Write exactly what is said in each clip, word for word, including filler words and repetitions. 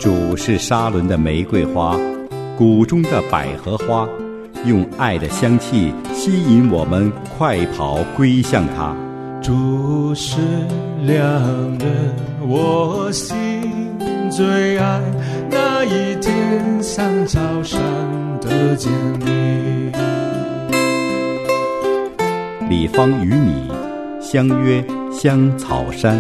主是沙伦的玫瑰花，谷中的百合花，用爱的香气吸引我们快跑归向他。 主是良人，我心最爱，那一天像早上的见你。 李芳与你相约香草山。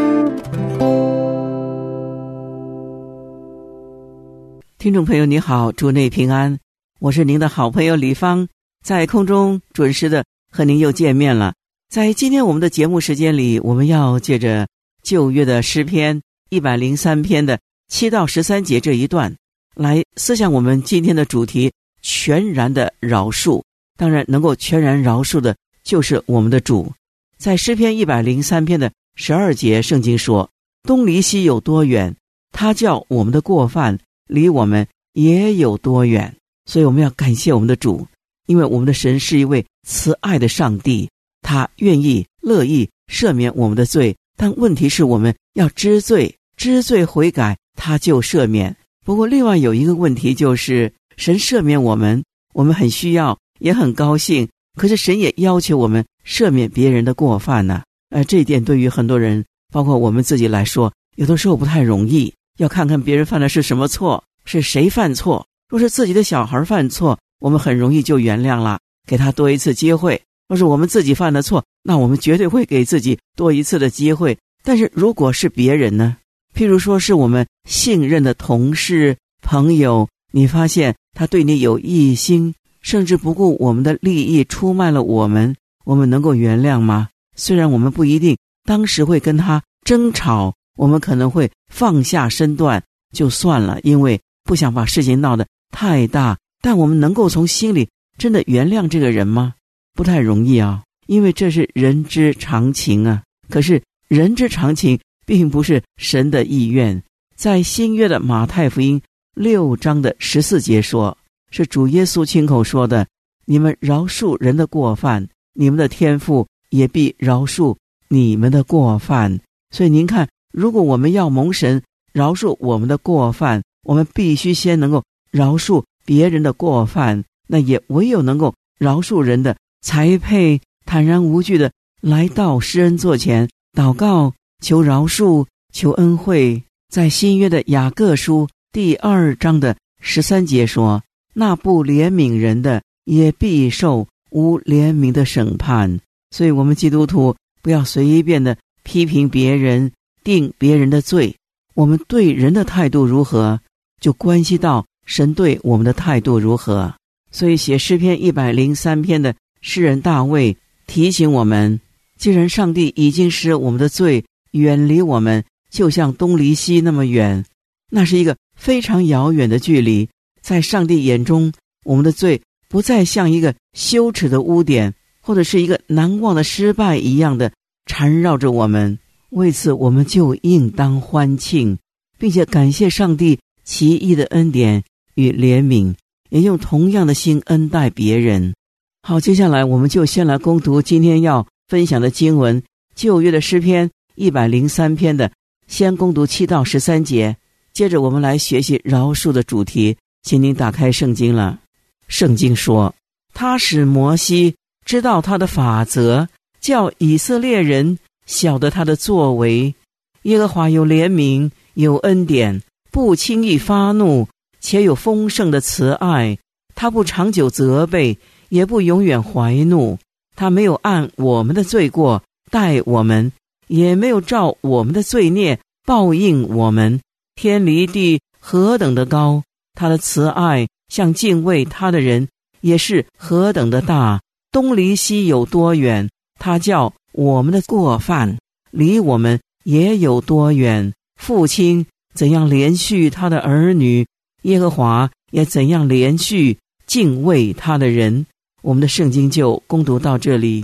听众朋友你好，主内平安，我是您的好朋友李芳，在空中准时的和您又见面了。在今天我们的节目时间里，我们要借着旧约的诗篇一百零三篇的七到十三节这一段来思想我们今天的主题，全然的饶恕。当然能够全然饶恕的就是我们的主。在诗篇一百零三篇的十二节，圣经说，东离西有多远，他叫我们的过犯离我们也有多远。所以我们要感谢我们的主，因为我们的神是一位慈爱的上帝，他愿意乐意赦免我们的罪，但问题是我们要知罪，知罪悔改，他就赦免。不过另外有一个问题，就是神赦免我们，我们很需要也很高兴，可是神也要求我们赦免别人的过犯呢、啊。呃，这一点对于很多人包括我们自己来说，有的时候不太容易，要看看别人犯的是什么错，是谁犯错。若是自己的小孩犯错，我们很容易就原谅了，给他多一次机会。若是我们自己犯的错，那我们绝对会给自己多一次的机会。但是如果是别人呢，譬如说是我们信任的同事朋友，你发现他对你有异心，甚至不顾我们的利益出卖了我们，我们能够原谅吗？虽然我们不一定当时会跟他争吵，我们可能会放下身段就算了，因为不想把事情闹得太大，但我们能够从心里真的原谅这个人吗？不太容易啊，因为这是人之常情啊。可是人之常情并不是神的意愿。在新约的马太福音六章的十四节说，是主耶稣亲口说的，你们饶恕人的过犯，你们的天父也必饶恕你们的过犯。所以您看，如果我们要蒙神饶恕我们的过犯，我们必须先能够饶恕别人的过犯，那也唯有能够饶恕人的，才配坦然无惧的来到施恩座前祷告，求饶恕，求恩惠。在新约的雅各书第二章的十三节说，那不怜悯人的也必受无怜悯的审判。所以我们基督徒不要随便的批评别人，定别人的罪。我们对人的态度如何，就关系到神对我们的态度如何。所以写诗篇一百零三篇的诗人大卫提醒我们，既然上帝已经使我们的罪远离我们，就像东离西那么远，那是一个非常遥远的距离。在上帝眼中，我们的罪不再像一个羞耻的污点，或者是一个难忘的失败一样的缠绕着我们。为此我们就应当欢庆，并且感谢上帝奇异的恩典与怜悯，也用同样的心恩待别人。好，接下来我们就先来攻读今天要分享的经文，旧约的诗篇一百零三篇的，先攻读七到十三节。接着我们来学习饶恕的主题，请您打开圣经了。圣经说，他使摩西知道他的法则，叫以色列人晓得他的作为。耶和华有怜悯，有恩典，不轻易发怒，且有丰盛的慈爱。他不长久责备，也不永远怀怒。他没有按我们的罪过待我们，也没有照我们的罪孽报应我们。天离地何等的高，他的慈爱像敬畏他的人也是何等的大。东离西有多远，他叫我们的过犯离我们也有多远。父亲怎样连续他的儿女，耶和华也怎样连续敬畏他的人。我们的圣经就攻读到这里。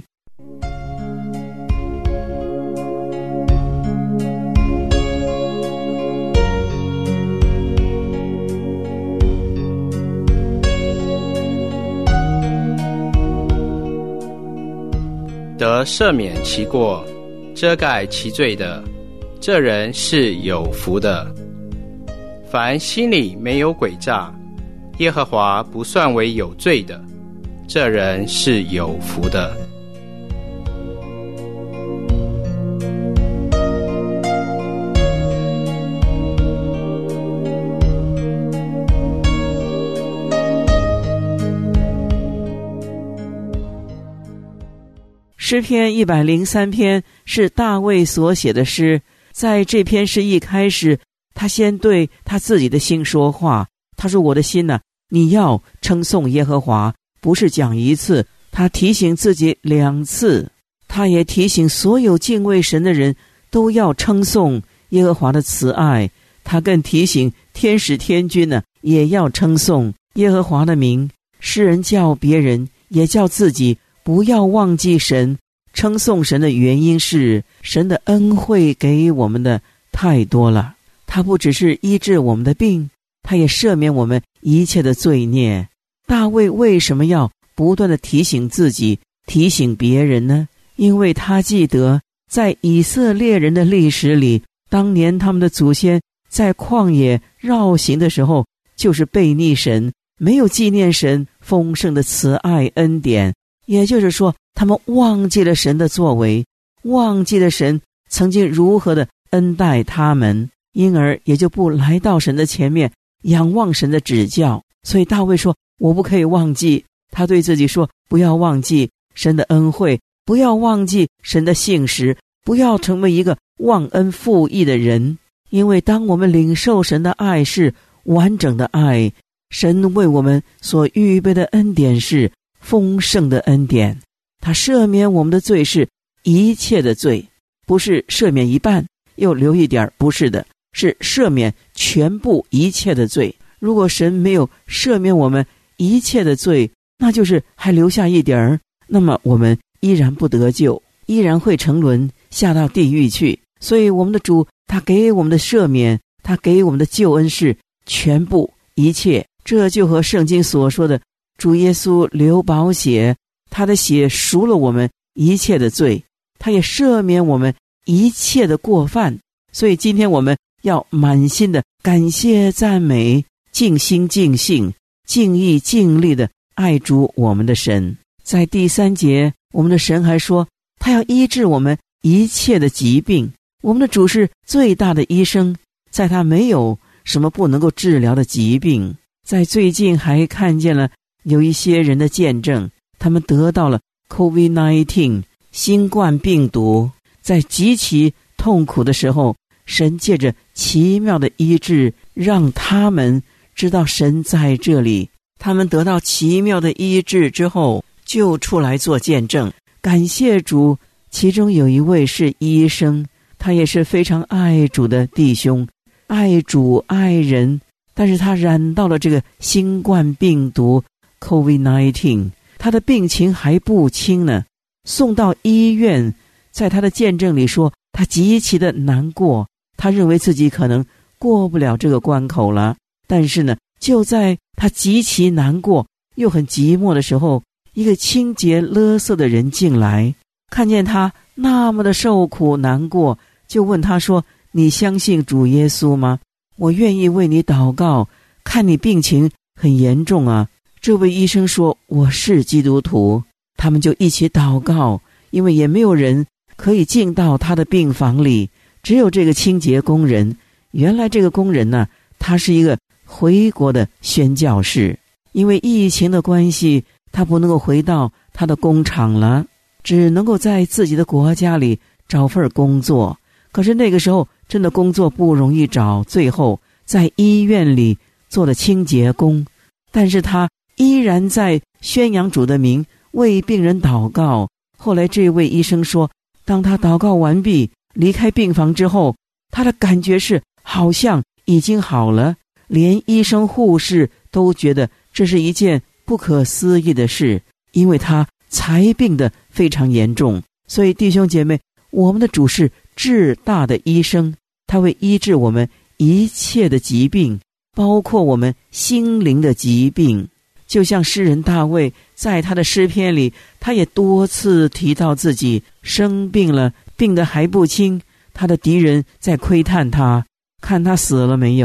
得赦免其过，遮盖其罪的，这人是有福的。 凡心里没有诡诈，耶和华不算为有罪的，这人是有福的。 诗篇一百零三篇是大卫所写的诗，在这篇诗一开始，他先对他自己的心说话。他说：“我的心啊，你要称颂耶和华。”不是讲一次，他提醒自己两次，他也提醒所有敬畏神的人都要称颂耶和华的慈爱。他更提醒天使天军呢、啊，也要称颂耶和华的名。诗人叫别人，也叫自己不要忘记神。称颂神的原因是神的恩惠给我们的太多了，他不只是医治我们的病，他也赦免我们一切的罪孽。大卫为什么要不断的提醒自己，提醒别人呢？因为他记得在以色列人的历史里，当年他们的祖先在旷野绕行的时候，就是悖逆神，没有纪念神丰盛的慈爱恩典。也就是说，他们忘记了神的作为，忘记了神曾经如何的恩待他们，因而也就不来到神的前面仰望神的指教。所以大卫说，我不可以忘记，他对自己说，不要忘记神的恩惠，不要忘记神的信实，不要成为一个忘恩负义的人。因为当我们领受神的爱是完整的爱，神为我们所预备的恩典是丰盛的恩典，他赦免我们的罪是一切的罪，不是赦免一半又留一点，不是的，是赦免全部一切的罪。如果神没有赦免我们一切的罪，那就是还留下一点儿，那么我们依然不得救，依然会沉沦下到地狱去。所以我们的主他给我们的赦免，他给我们的救恩是全部一切。这就和圣经所说的主耶稣流宝血，他的血赎了我们一切的罪，他也赦免我们一切的过犯。所以今天我们要满心的感谢赞美，尽心尽性尽意尽力的爱主我们的神。在第三节，我们的神还说他要医治我们一切的疾病。我们的主是最大的医生，在他没有什么不能够治疗的疾病。在最近还看见了有一些人的见证，他们得到了 COVID 十九 新冠病毒，在极其痛苦的时候，神借着奇妙的医治让他们知道神在这里。他们得到奇妙的医治之后就出来做见证，感谢主。其中有一位是医生，他也是非常爱主的弟兄，爱主爱人，但是他染到了这个新冠病毒 COVID 十九， 他的病情还不轻呢，送到医院。在他的见证里说，他极其的难过，他认为自己可能过不了这个关口了。但是呢，就在他极其难过又很寂寞的时候，一个清洁勒色的人进来，看见他那么的受苦难过，就问他说，你相信主耶稣吗？我愿意为你祷告，看你病情很严重啊。这位医生说，我是基督徒。他们就一起祷告，因为也没有人可以进到他的病房里，只有这个清洁工人。原来这个工人呢，他是一个回国的宣教士，因为疫情的关系，他不能够回到他的工厂了，只能够在自己的国家里找份工作。可是那个时候真的工作不容易找，最后在医院里做了清洁工。但是他依然在宣扬主的名，为病人祷告。后来这位医生说，当他祷告完毕离开病房之后，他的感觉是好像已经好了，连医生护士都觉得这是一件不可思议的事，因为他才病得非常严重。所以弟兄姐妹，我们的主是至大的医生，他会医治我们一切的疾病，包括我们心灵的疾病。就像诗人大卫在他的诗篇里，他也多次提到自己生病了，病得还不轻，他的敌人在窥探他，看他死了没有。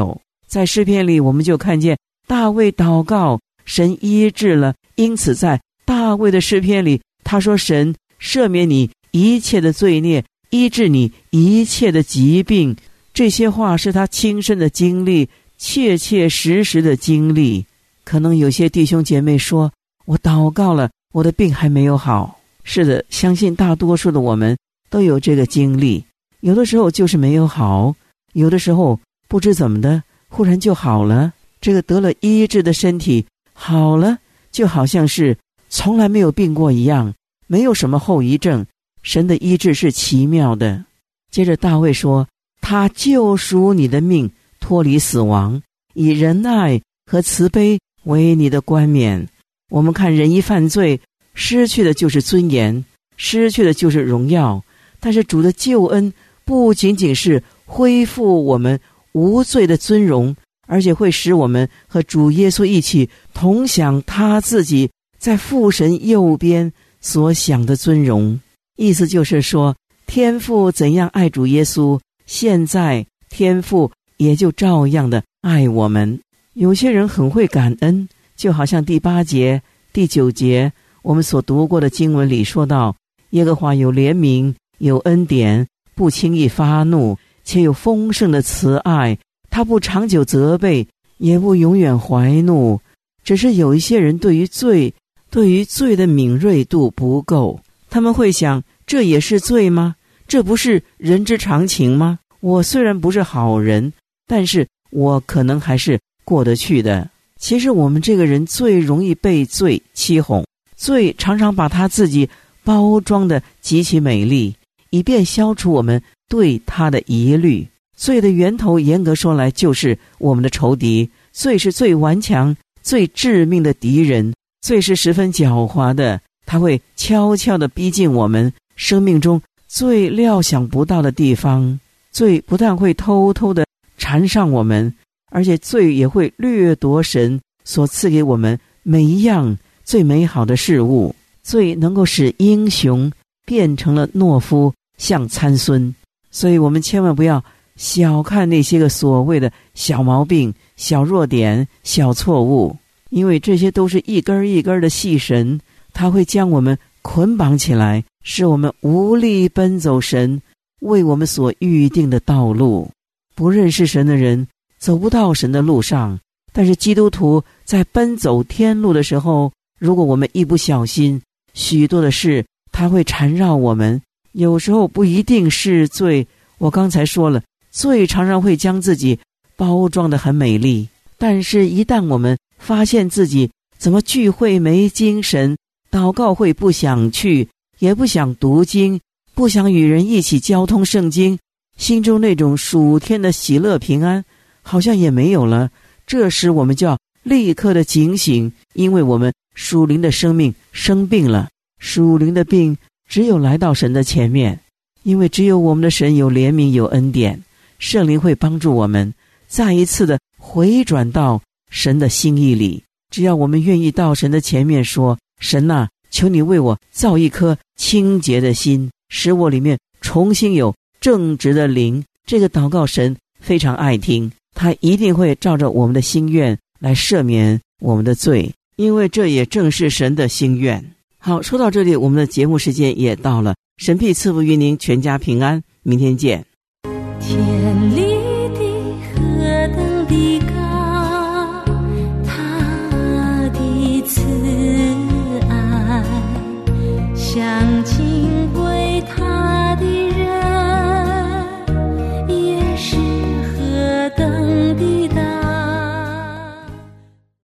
在诗篇里我们就看见大卫祷告，神医治了，因此在大卫的诗篇里他说，神赦免你一切的罪孽，医治你一切的疾病。这些话是他亲身的经历，切切实实的经历。可能有些弟兄姐妹说，我祷告了，我的病还没有好。是的，相信大多数的我们都有这个经历，有的时候就是没有好，有的时候不知怎么的忽然就好了。这个得了医治的身体好了，就好像是从来没有病过一样，没有什么后遗症。神的医治是奇妙的。接着大卫说，他救赎你的命，脱离死亡，以仁爱和慈悲为你的冠冕。我们看人一犯罪，失去的就是尊严，失去的就是荣耀，但是主的救恩不仅仅是恢复我们无罪的尊荣，而且会使我们和主耶稣一起同享他自己在父神右边所享的尊荣。意思就是说，天父怎样爱主耶稣，现在天父也就照样的爱我们。有些人很会感恩，就好像第八节第九节我们所读过的经文里说到，耶和华有怜悯，有恩典，不轻易发怒，且有丰盛的慈爱，他不长久责备，也不永远怀怒。只是有一些人对于罪对于罪的敏锐度不够，他们会想，这也是罪吗？这不是人之常情吗？我虽然不是好人，但是我可能还是过得去的。其实我们这个人最容易被罪欺哄，罪常常把他自己包装得极其美丽，以便消除我们对他的疑虑。罪的源头严格说来就是我们的仇敌，罪是最顽强最致命的敌人，罪是十分狡猾的，他会悄悄地逼近我们生命中最料想不到的地方。罪不但会偷偷地缠上我们，而且罪也会掠夺神所赐给我们每一样最美好的事物。罪能够使英雄变成了懦夫，像参孙。所以我们千万不要小看那些个所谓的小毛病、小弱点、小错误，因为这些都是一根一根的细绳，它会将我们捆绑起来，使我们无力奔走神为我们所预定的道路。不认识神的人走不到神的路上，但是基督徒在奔走天路的时候，如果我们一不小心，许多的事它会缠绕我们。有时候不一定是罪，我刚才说了，罪常常会将自己包装得很美丽，但是一旦我们发现自己怎么聚会没精神，祷告会不想去，也不想读经，不想与人一起交通圣经，心中那种属天的喜乐平安好像也没有了。这时我们就要立刻的警醒，因为我们属灵的生命生病了。属灵的病只有来到神的前面，因为只有我们的神有怜悯有恩典，圣灵会帮助我们再一次的回转到神的心意里。只要我们愿意到神的前面说，神啊，求你为我造一颗清洁的心，使我里面重新有正直的灵。这个祷告神非常爱听，他一定会照着我们的心愿来赦免我们的罪，因为这也正是神的心愿。好，说到这里，我们的节目时间也到了，神必赐福于您全家平安，明天见。 天立地何等的高，他的慈爱像敬畏他